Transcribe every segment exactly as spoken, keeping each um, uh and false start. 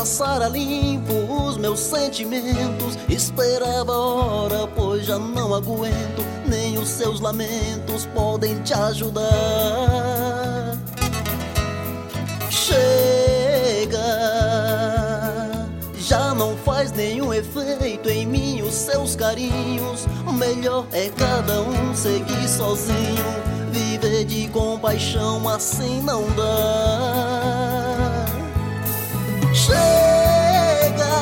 passar a limpo os meus sentimentos. Esperava a hora, pois já não aguento. Nem os seus lamentos podem te ajudar. Chega, já não faz nenhum efeito em mim os seus carinhos. O melhor é cada um seguir sozinho. Viver de compaixão assim não dá. Chega,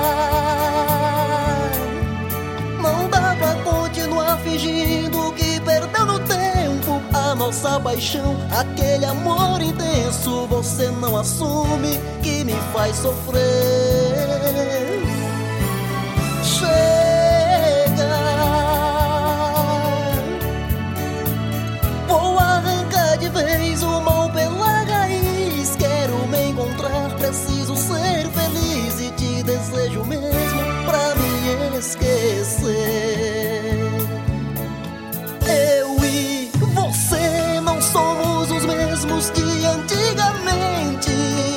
não dá pra continuar fingindo que perdeu no tempo a nossa paixão, aquele amor intenso. Você não assume que me faz sofrer. Chega, vou arrancar de vez o mal pela raiz. Quero me encontrar, preciso ser feliz e te desejo mesmo pra me esquecer. Eu e você não somos os mesmos de antigamente.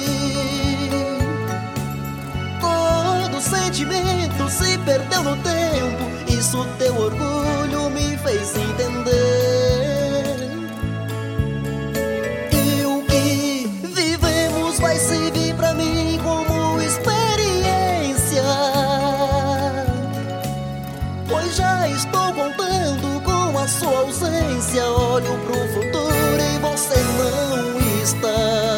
Todo sentimento se perdeu no tempo. Isso teu orgulho me fez entender. E o que vivemos vai servir pra mim como experiência, pois já estou contando com a sua ausência. Olho pro futuro e você não está.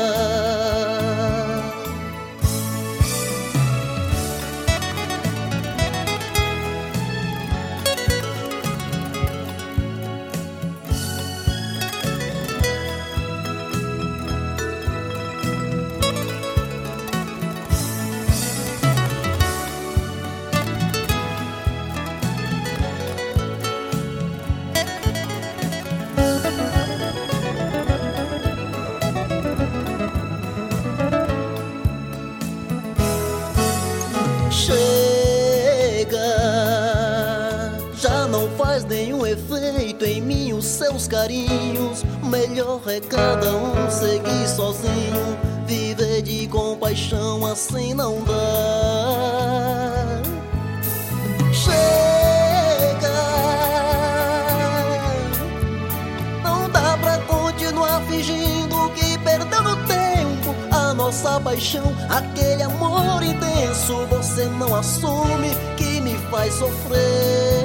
Chega, já não faz nenhum efeito em mim os seus carinhos. Melhor é cada um seguir sozinho. Viver de compaixão assim não dá. Chega, não dá pra continuar fingindo que perdeu no tempo a nossa paixão, aquele amor intenso. Você não assume que me faz sofrer.